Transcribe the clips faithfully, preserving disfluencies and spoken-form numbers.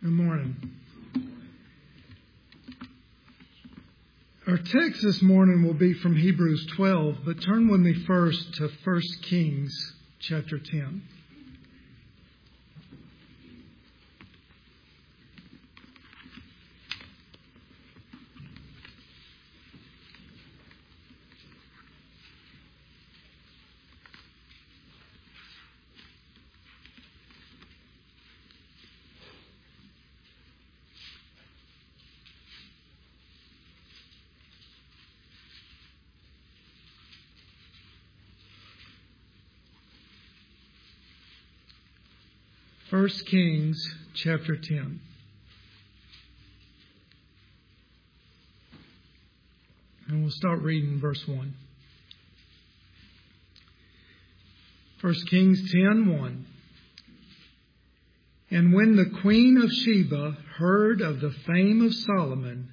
Good morning. Our text this morning will be from Hebrews twelve, but turn with me first to First Kings chapter ten. First Kings chapter ten. And we'll start reading verse one. First Kings ten one. And when the queen of Sheba heard of the fame of Solomon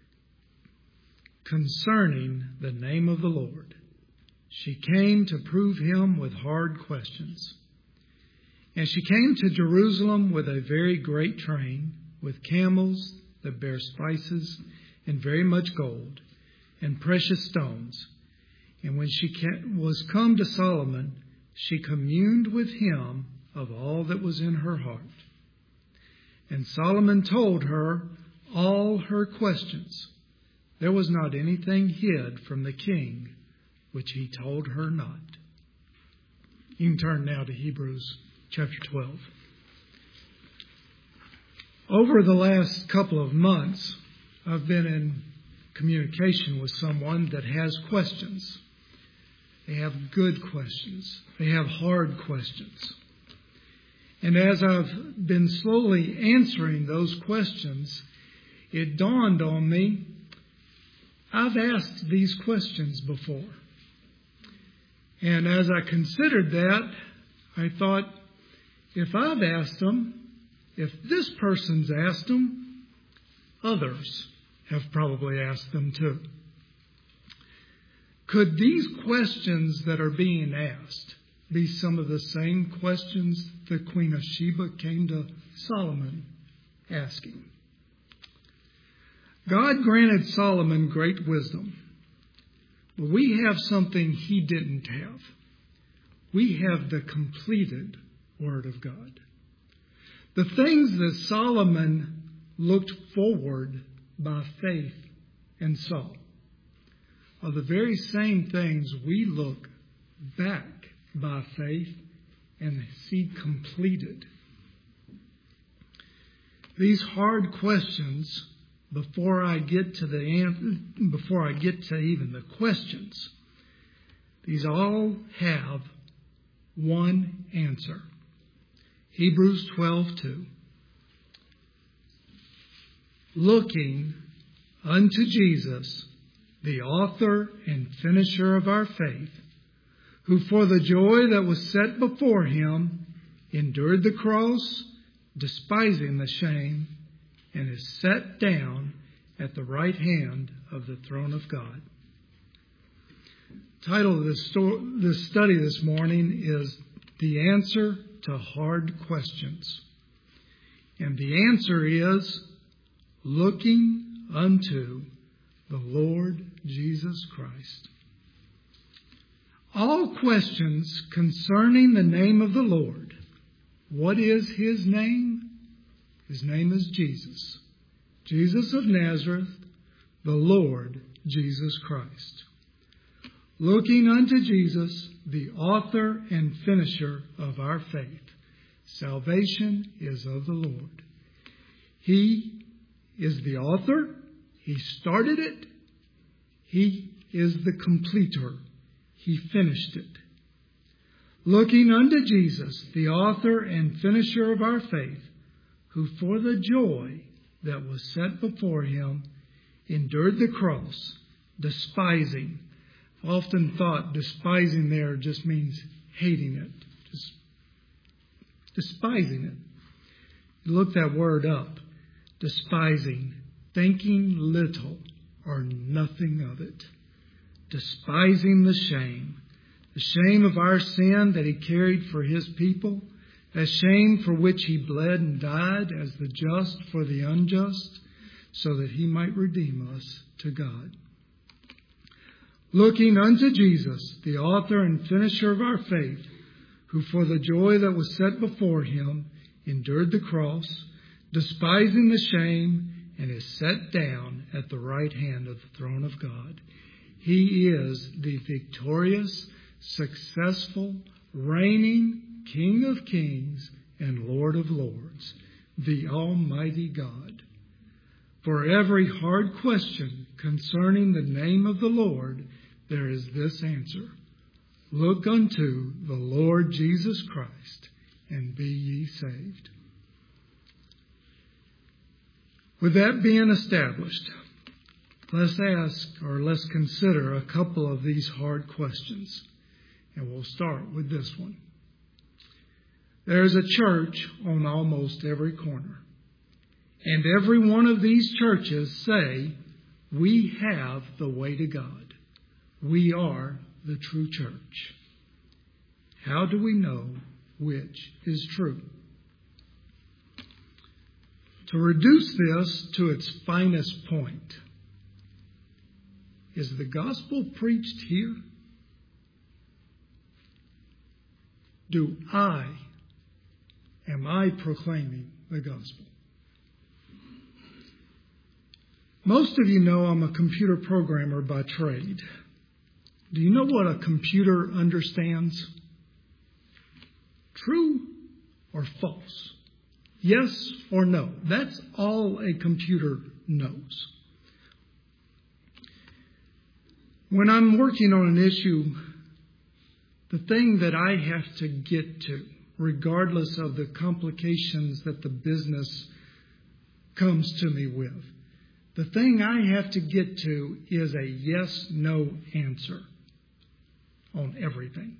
concerning the name of the Lord, she came to prove him with hard questions. And she came to Jerusalem with a very great train, with camels that bear spices, and very much gold, and precious stones. And when she was come to Solomon, she communed with him of all that was in her heart. And Solomon told her all her questions. There was not anything hid from the king which he told her not. You can turn now to Hebrews chapter twelve. Over the last couple of months, I've been in communication with someone that has questions. They have good questions. They have hard questions. And as I've been slowly answering those questions, it dawned on me, I've asked these questions before. And as I considered that, I thought, if I've asked them, if this person's asked them, others have probably asked them too. Could these questions that are being asked be some of the same questions the Queen of Sheba came to Solomon asking? God granted Solomon great wisdom, but we have something he didn't have. We have the completed Word of God. The things that Solomon looked forward by faith and saw are the very same things we look back by faith and see completed. These hard questions, before I get to the answer, before I get to even the questions, these all have one answer. Hebrews twelve two. Looking unto Jesus, the author and finisher of our faith, who for the joy that was set before him endured the cross, despising the shame, and is set down at the right hand of the throne of God. The title of this, sto- this study this morning is The Answer to Hard Questions. And the answer is looking unto the Lord Jesus Christ. All questions concerning the name of the Lord. What is his name? His name is Jesus. Jesus of Nazareth, the Lord Jesus Christ. Looking unto Jesus, the author and finisher of our faith. Salvation is of the Lord. He is the author. He started it. He is the completer. He finished it. Looking unto Jesus, the author and finisher of our faith, who for the joy that was set before him endured the cross, despising. I've often thought despising there just means hating it, just despising it. Look that word up, despising, thinking little or nothing of it, despising the shame, the shame of our sin that he carried for his people, a shame for which he bled and died as the just for the unjust, so that he might redeem us to God. Looking unto Jesus, the author and finisher of our faith, who for the joy that was set before him endured the cross, despising the shame, and is set down at the right hand of the throne of God. He is the victorious, successful, reigning King of kings and Lord of lords, the Almighty God. For every hard question concerning the name of the Lord, there is this answer: look unto the Lord Jesus Christ, and be ye saved. With that being established, let's ask or let's consider a couple of these hard questions. And we'll start with this one. There's a church on almost every corner. And every one of these churches say, we have the way to God. We are the true church. How do we know which is true? To reduce this to its finest point, is the gospel preached here? Do I, am I proclaiming the gospel? Most of you know I'm a computer programmer by trade. Do you know what a computer understands? True or false? Yes or no? That's all a computer knows. When I'm working on an issue, the thing that I have to get to, regardless of the complications that the business comes to me with, the thing I have to get to is a yes-no answer on everything.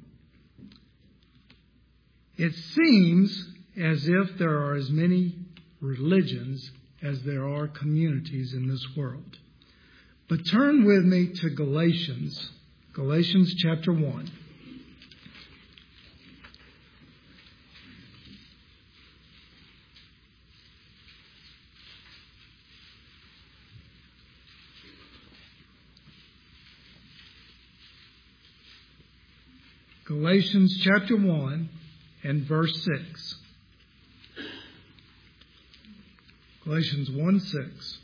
It seems as if there are as many religions as there are communities in this world. But turn with me to Galatians, Galatians chapter one. Galatians chapter one and verse six. Galatians one six.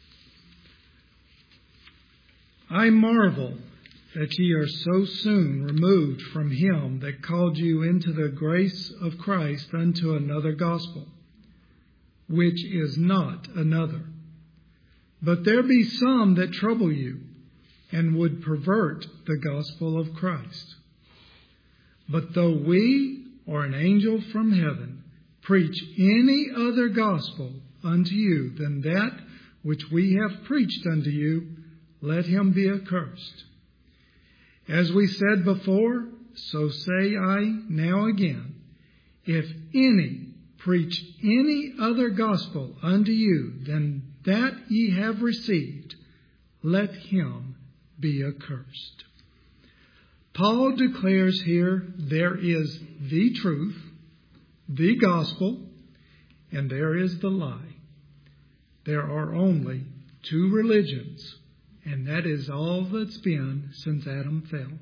I marvel that ye are so soon removed from him that called you into the grace of Christ unto another gospel, which is not another. But there be some that trouble you, and would pervert the gospel of Christ. But though we, or an angel from heaven, preach any other gospel unto you than that which we have preached unto you, let him be accursed. As we said before, so say I now again, if any preach any other gospel unto you than that ye have received, let him be accursed. Paul declares here there is the truth, the gospel, and there is the lie. There are only two religions, and that is all that's been since Adam fell.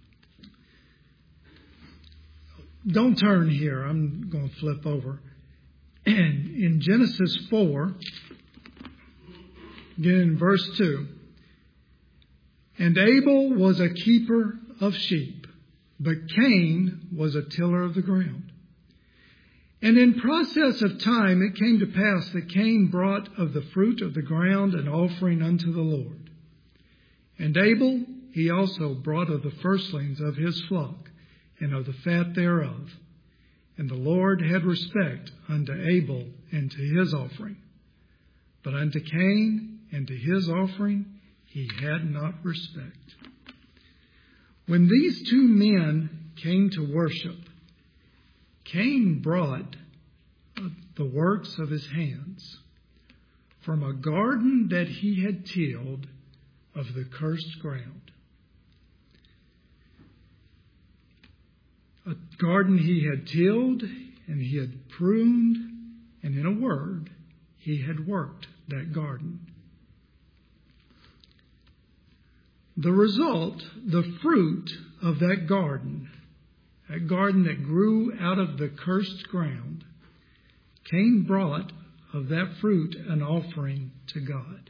Don't turn here. I'm going to flip over. And in Genesis four, again in verse two, and Abel was a keeper of sheep, but Cain was a tiller of the ground. And in process of time it came to pass that Cain brought of the fruit of the ground an offering unto the Lord. And Abel he also brought of the firstlings of his flock, and of the fat thereof. And the Lord had respect unto Abel and to his offering. But unto Cain and to his offering he had not respect. When these two men came to worship, Cain brought the works of his hands from a garden that he had tilled of the cursed ground. A garden he had tilled and he had pruned, and in a word, he had worked that garden. The result, the fruit of that garden, that garden that grew out of the cursed ground, Cain brought of that fruit an offering to God.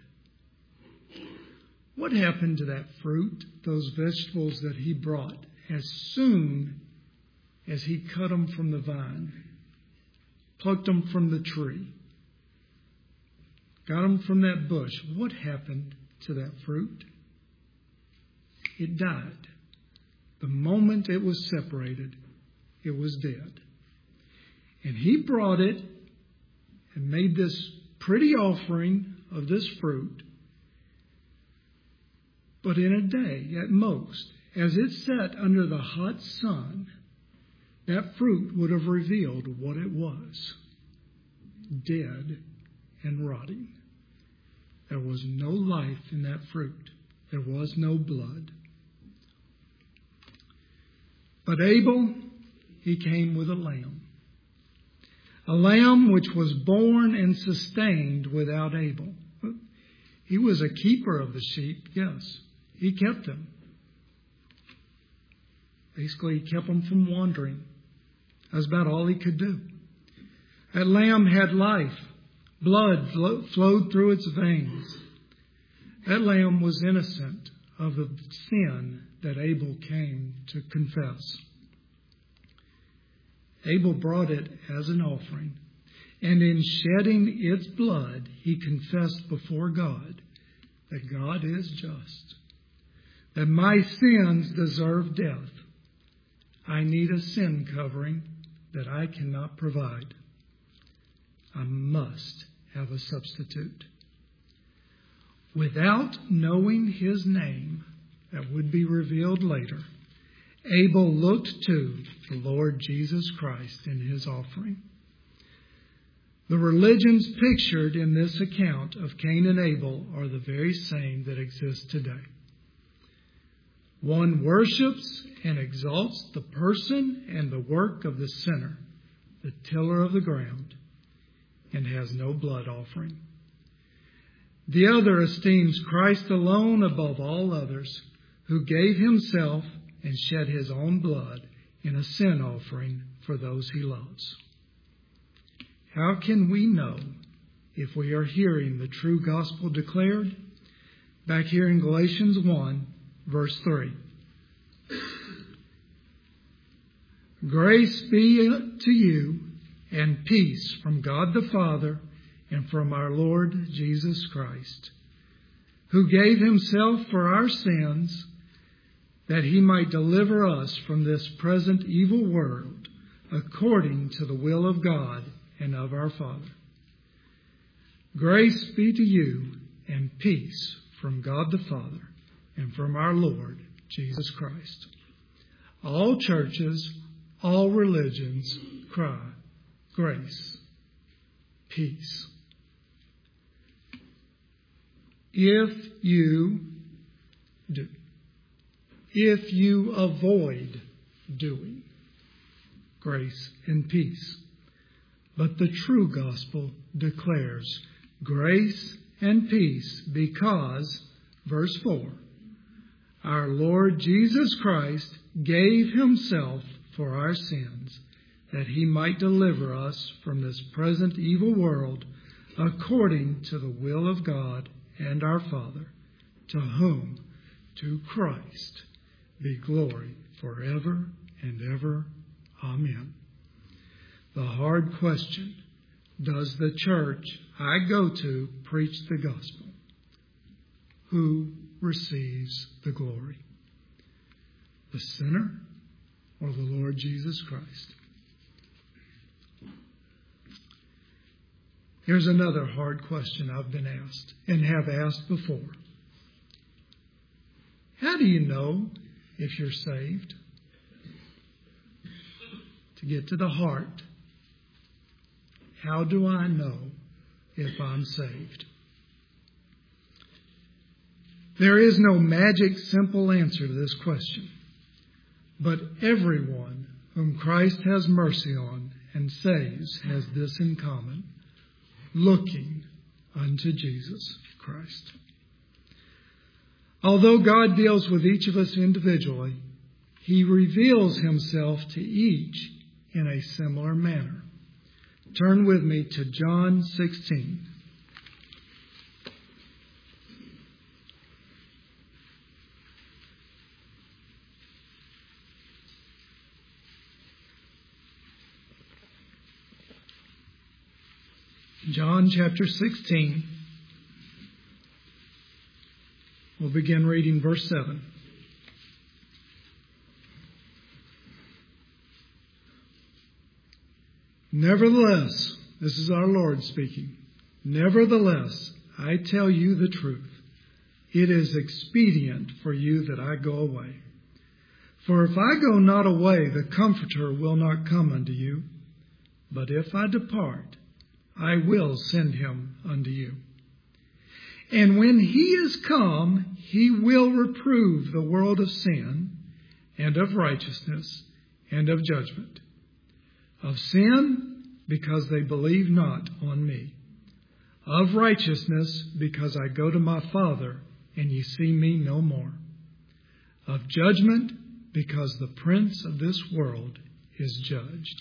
What happened to that fruit, those vegetables that he brought, as soon as he cut them from the vine, plucked them from the tree, got them from that bush? What happened to that fruit? It died. The moment it was separated, it was dead. And he brought it and made this pretty offering of this fruit. But in a day, at most, as it sat under the hot sun, that fruit would have revealed what it was: dead and rotting. There was no life in that fruit. There was no blood. But Abel, he came with a lamb. A lamb which was born and sustained without Abel. He was a keeper of the sheep, yes. He kept them. Basically, he kept them from wandering. That's about all he could do. That lamb had life. Blood flo- flowed through its veins. That lamb was innocent of the sin that Abel came to confess. Abel brought it as an offering, and in shedding its blood, he confessed before God that God is just, that my sins deserve death. I need a sin covering that I cannot provide. I must have a substitute. Without knowing his name that would be revealed later, Abel looked to the Lord Jesus Christ in his offering. The religions pictured in this account of Cain and Abel are the very same that exist today. One worships and exalts the person and the work of the sinner, the tiller of the ground, and has no blood offering. The other esteems Christ alone above all others, who gave himself and shed his own blood in a sin offering for those he loves. How can we know if we are hearing the true gospel declared? Back here in Galatians one, verse three. Grace be to you and peace from God the Father and from our Lord Jesus Christ, who gave himself for our sins, that he might deliver us from this present evil world, according to the will of God and of our Father. Grace be to you and peace from God the Father and from our Lord Jesus Christ. All churches, all religions cry, grace, peace. If you do, if you avoid doing, grace and peace. But the true gospel declares grace and peace because, verse four, our Lord Jesus Christ gave himself for our sins, that he might deliver us from this present evil world, according to the will of God and our Father, to whom, to Christ, be glory forever and ever. Amen. The hard question: does the church I go to preach the gospel? Who receives the glory? The sinner or the Lord Jesus Christ? Here's another hard question I've been asked and have asked before. How do you know if you're saved? To get to the heart, how do I know if I'm saved? There is no magic, simple answer to this question. But everyone whom Christ has mercy on and saves has this in common: looking unto Jesus Christ. Although God deals with each of us individually, He reveals Himself to each in a similar manner. Turn with me to John sixteen. John chapter sixteen. We'll begin reading verse seven. Nevertheless, this is our Lord speaking. Nevertheless, I tell you the truth. It is expedient for you that I go away. For if I go not away, the Comforter will not come unto you. But if I depart, I will send him unto you. And when he is come, he will reprove the world of sin, and of righteousness, and of judgment. Of sin, because they believe not on me. Of righteousness, because I go to my Father, and ye see me no more. Of judgment, because the prince of this world is judged.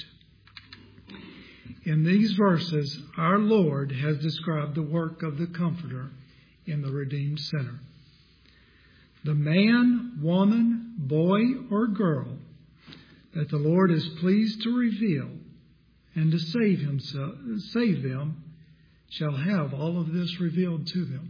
In these verses, our Lord has described the work of the Comforter in the redeemed sinner. The man, woman, boy, or girl that the Lord is pleased to reveal and to save himself, save them, shall have all of this revealed to them.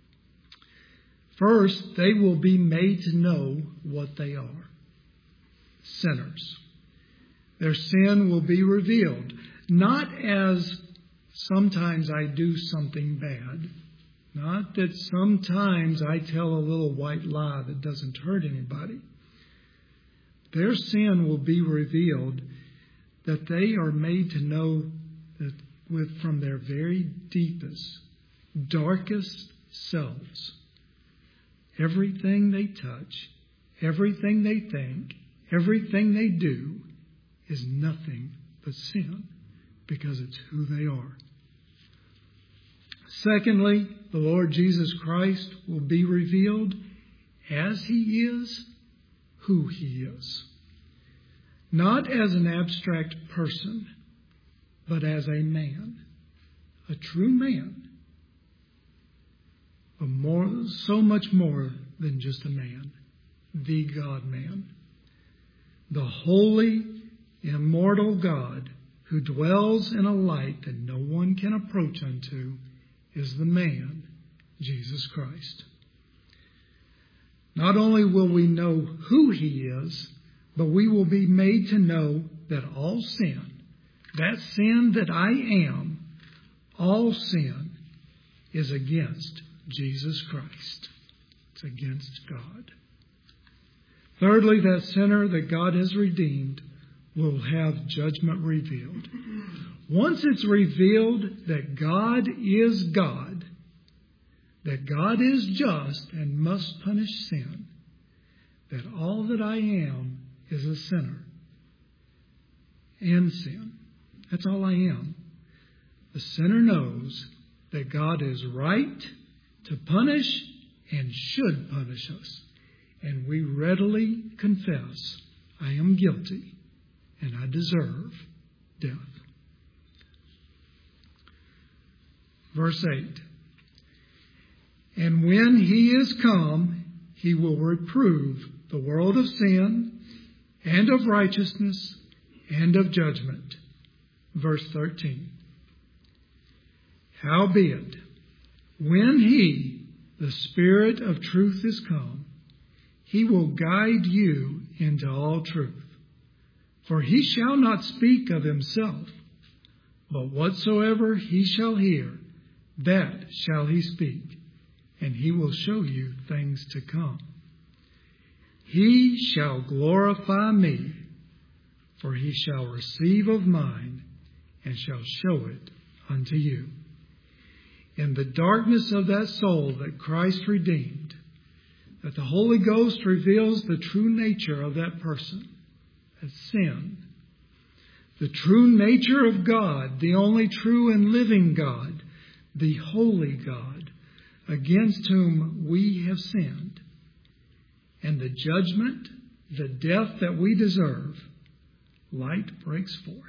First, they will be made to know what they are. Sinners. Their sin will be revealed, not as sometimes I do something bad, not that sometimes I tell a little white lie that doesn't hurt anybody. Their sin will be revealed that they are made to know that with from their very deepest, darkest selves, everything they touch, everything they think, everything they do is nothing but sin, because it's who they are. Secondly, the Lord Jesus Christ will be revealed as He is, who He is. Not as an abstract person, but as a man, a true man, but more, so much more than just a man, the God-man, the holy, immortal God who dwells in a light that no one can approach unto, is the man, Jesus Christ. Not only will we know who He is, but we will be made to know that all sin, that sin that I am, all sin is against Jesus Christ. It's against God. Thirdly, that sinner that God has redeemed will have judgment revealed. Once it's revealed that God is God, that God is just and must punish sin, that all that I am is a sinner and sin. That's all I am. The sinner knows that God is right to punish and should punish us. And we readily confess, I am guilty and I deserve death. Verse eight. And when He is come, He will reprove the world of sin and of righteousness and of judgment. Verse thirteen. Howbeit, when He, the Spirit of truth, is come, He will guide you into all truth. For He shall not speak of Himself, but whatsoever He shall hear, that shall He speak, and He will show you things to come. He shall glorify me, for He shall receive of mine, and shall show it unto you. In the darkness of that soul that Christ redeemed, that the Holy Ghost reveals the true nature of that person, as sin. the true nature of God, the only true and living God, the holy God, against whom we have sinned, and the judgment, the death that we deserve, light breaks forth.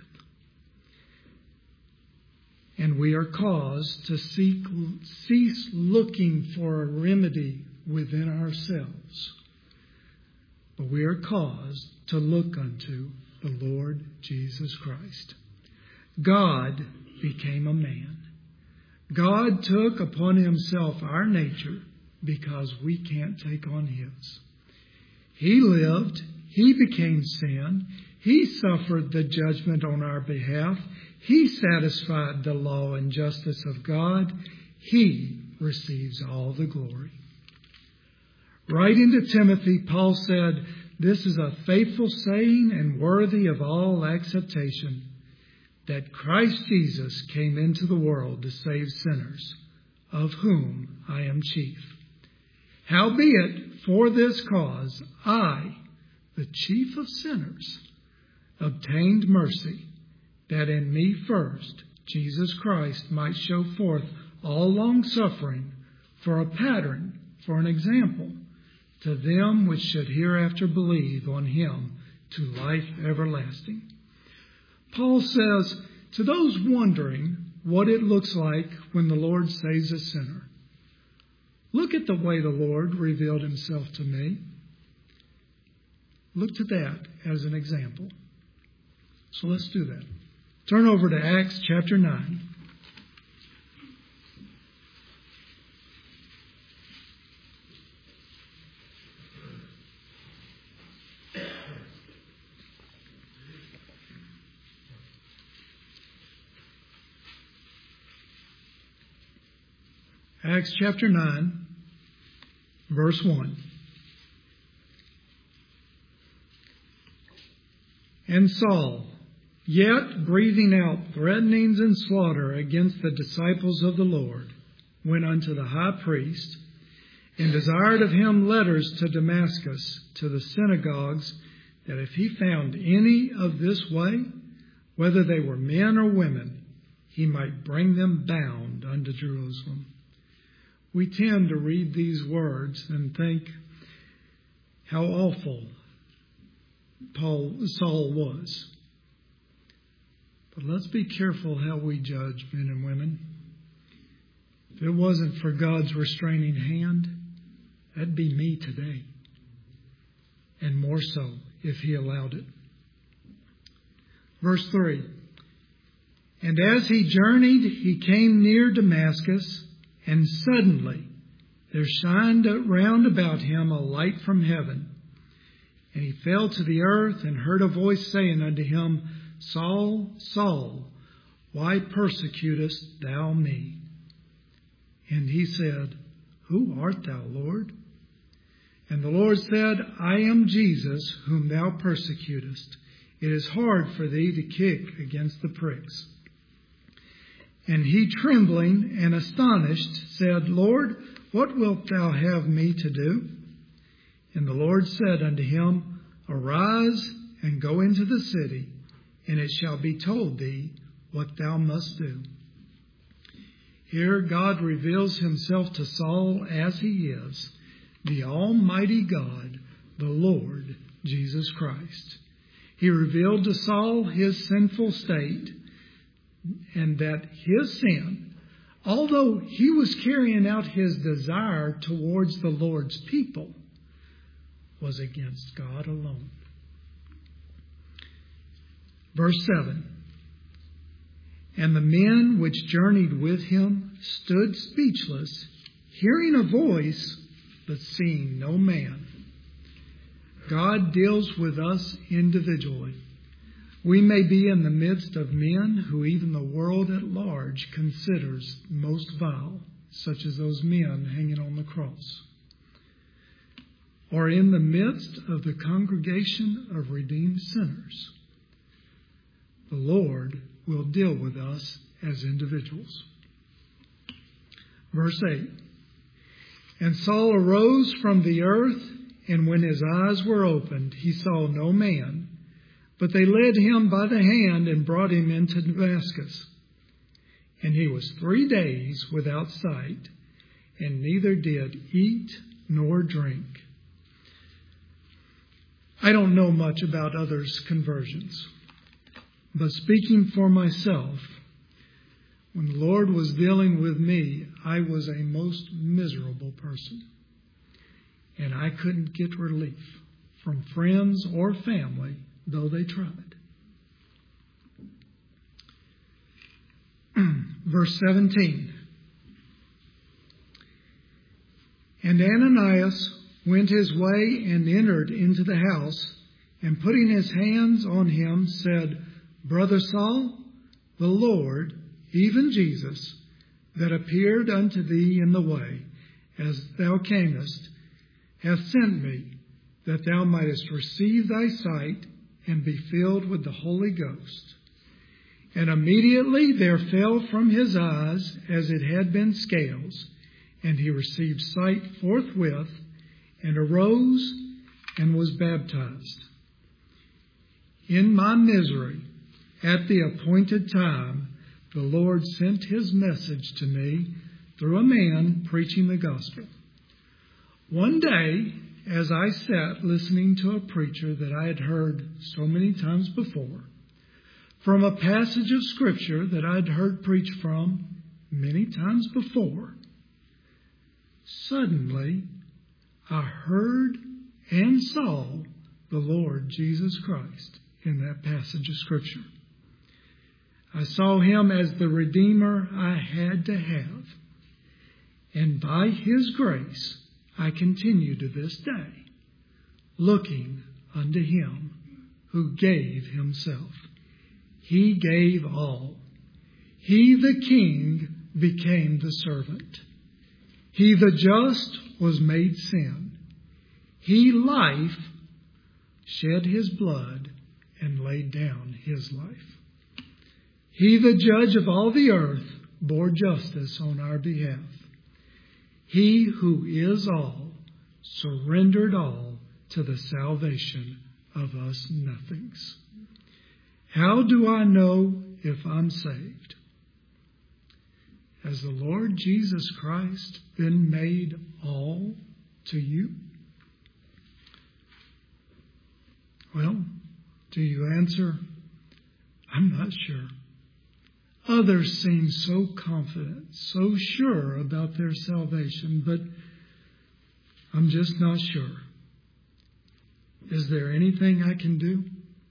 And we are caused to seek, cease looking for a remedy within ourselves. But we are caused to look unto the Lord Jesus Christ. God became a man. God took upon himself our nature because we can't take on his. He lived. He became sin. He suffered the judgment on our behalf. He satisfied the law and justice of God. He receives all the glory. Writing to Timothy, Paul said, "This is a faithful saying and worthy of all acceptation, that Christ Jesus came into the world to save sinners, of whom I am chief. Howbeit, for this cause, I, the chief of sinners, obtained mercy, that in me first Jesus Christ might show forth all long-suffering for a pattern, for an example, to them which should hereafter believe on him to life everlasting." Paul says, to those wondering what it looks like when the Lord saves a sinner, look at the way the Lord revealed himself to me. Look to that as an example. So let's do that. Turn over to Acts chapter nine. Acts chapter nine, verse one. And Saul, yet breathing out threatenings and slaughter against the disciples of the Lord, went unto the high priest, and desired of him letters to Damascus, to the synagogues, that if he found any of this way, whether they were men or women, he might bring them bound unto Jerusalem. We tend to read these words and think how awful Paul, Saul was. But let's be careful how we judge men and women. If it wasn't for God's restraining hand, that'd be me today. And more so if he allowed it. Verse three. And as he journeyed, he came near Damascus, and suddenly there shined round about him a light from heaven. And he fell to the earth and heard a voice saying unto him, Saul, Saul, why persecutest thou me? And he said, Who art thou, Lord? And the Lord said, I am Jesus, whom thou persecutest. It is hard for thee to kick against the pricks. And he, trembling and astonished, said, Lord, what wilt thou have me to do? And the Lord said unto him, Arise and go into the city, and it shall be told thee what thou must do. Here God reveals himself to Saul as he is, the Almighty God, the Lord Jesus Christ. He revealed to Saul his sinful state, and that his sin, although he was carrying out his desire towards the Lord's people, was against God alone. Verse seven. And the men which journeyed with him stood speechless, hearing a voice, but seeing no man. God deals with us individually. We may be in the midst of men who even the world at large considers most vile, such as those men hanging on the cross. Or in the midst of the congregation of redeemed sinners. The Lord will deal with us as individuals. Verse eight. And Saul arose from the earth, and when his eyes were opened, he saw no man, But they led him by the hand and brought him into Damascus. And he was three days without sight, and neither did eat nor drink. I don't know much about others' conversions, but speaking for myself, when the Lord was dealing with me, I was a most miserable person. And I couldn't get relief from friends or family, though they tried. Verse seventeen. And Ananias went his way and entered into the house, and putting his hands on him, said, Brother Saul, the Lord, even Jesus, that appeared unto thee in the way, as thou camest, hath sent me, that thou mightest receive thy sight, and be filled with the Holy Ghost. And immediately there fell from his eyes, as it had been scales, and he received sight forthwith, and arose, and was baptized. In my misery, at the appointed time, the Lord sent his message to me through a man preaching the gospel. One day, as I sat listening to a preacher that I had heard so many times before, from a passage of Scripture that I'd heard preached from many times before, suddenly I heard and saw the Lord Jesus Christ in that passage of Scripture. I saw him as the Redeemer I had to have. And by his grace, I continue to this day, looking unto him who gave himself. He gave all. He, the king, became the servant. He, the just, was made sin. He, life, shed his blood and laid down his life. He, the judge of all the earth, bore justice on our behalf. He who is all surrendered all to the salvation of us nothings. How do I know if I'm saved? Has the Lord Jesus Christ been made all to you? Well, do you answer, I'm not sure. Others seem so confident, so sure about their salvation, but I'm just not sure. Is there anything I can do?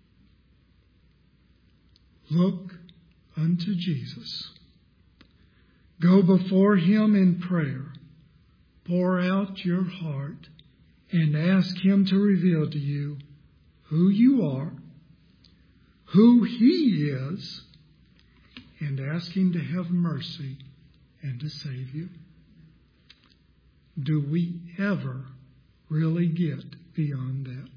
Look unto Jesus. Go before him in prayer. Pour out your heart and ask him to reveal to you who you are, who he is, and ask him to have mercy and to save you. Do we ever really get beyond that?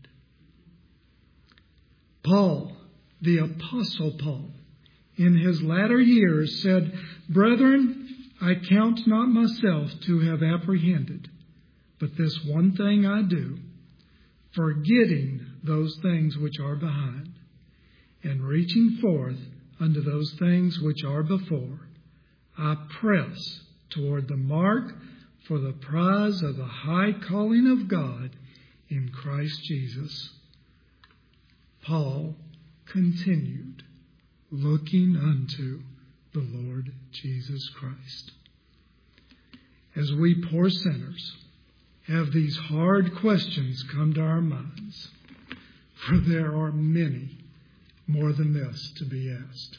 Paul, the Apostle Paul, in his latter years said, Brethren, I count not myself to have apprehended, but this one thing I do, forgetting those things which are behind, and reaching forth unto those things which are before, I press toward the mark for the prize of the high calling of God in Christ Jesus. Paul continued looking unto the Lord Jesus Christ. As we poor sinners have these hard questions come to our minds, for there are many more than this to be asked.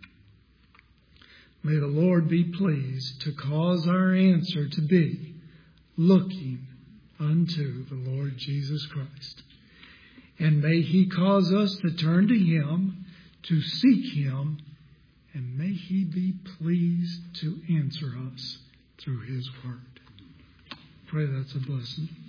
May the Lord be pleased to cause our answer to be looking unto the Lord Jesus Christ. And may he cause us to turn to him, to seek him, and may he be pleased to answer us through his word. Pray that's a blessing.